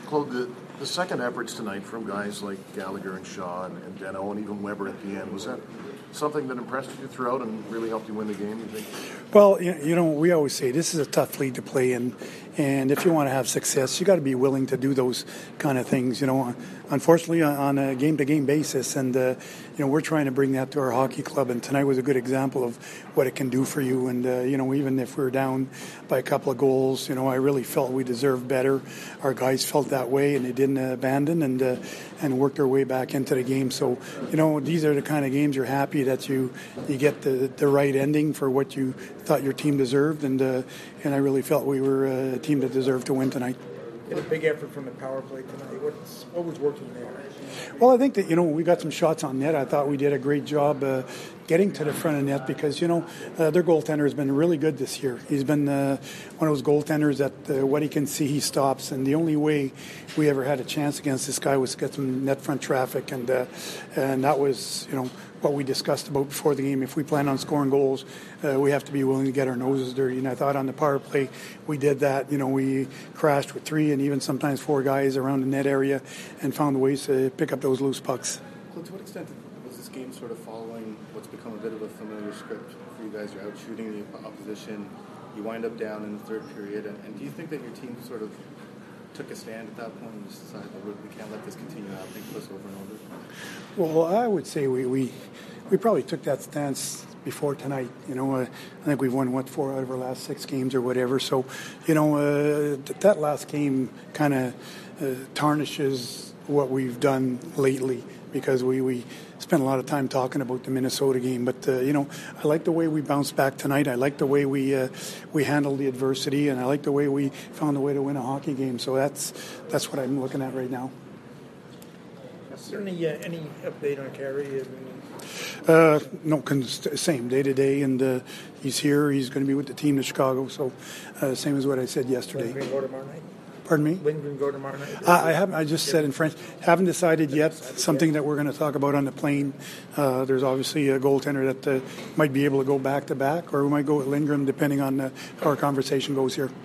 Claude, the second efforts tonight from guys like Gallagher and Shaw and Deno and even Weber at the end, was that something that impressed you throughout and really helped you win the game, you think? Well, we always say this is a tough league to play in, and if you want to have success, you got to be willing to do those kind of things. Unfortunately, on a game-to-game basis, and we're trying to bring that to our hockey club, and tonight was a good example of what it can do for you. And even if we're down by a couple of goals, I really felt we deserved better. Our guys felt that way, and they didn't abandon and worked their way back into the game. So, these are the kind of games you're happy that you get the right ending for what you thought your team deserved, and I really felt we were a team that deserved to win tonight. A big effort from the power play tonight. What was working there? Well, I think that, we got some shots on net. I thought we did a great job getting to the front of net because, their goaltender has been really good this year. He's been one of those goaltenders that what he can see, he stops. And the only way we ever had a chance against this guy was to get some net front traffic. And that was, what we discussed about before the game. If we plan on scoring goals, we have to be willing to get our noses dirty. And I thought on the power play, we did that. We crashed with 3 and even sometimes 4 guys around the net area and found ways to pick up those loose pucks. So to what extent was this game sort of following what's become a bit of a familiar script for you guys? You're out shooting the opposition. You wind up down in the third period. And do you think that your team sort of took a stand at that point and just decided that we can't let this continue happening to us over and over? Well, I would say we probably took that stance before tonight. I think we've won 4 out of our last 6 games or whatever. So, that last game kind of tarnishes what we've done lately because we spent a lot of time talking about the Minnesota game. But I like the way we bounced back tonight. I like the way we handled the adversity, and I like the way we found a way to win a hockey game. So that's what I'm looking at right now. Is there any update on Carey? No, same day to day, and he's here. He's going to be with the team in Chicago. So same as what I said yesterday. Pardon me? Lindgren go tomorrow night? I just said in French. Haven't decided yet. Something that we're going to talk about on the plane. There's obviously a goaltender that might be able to go back to back, or we might go with Lindgren depending on how our conversation goes here.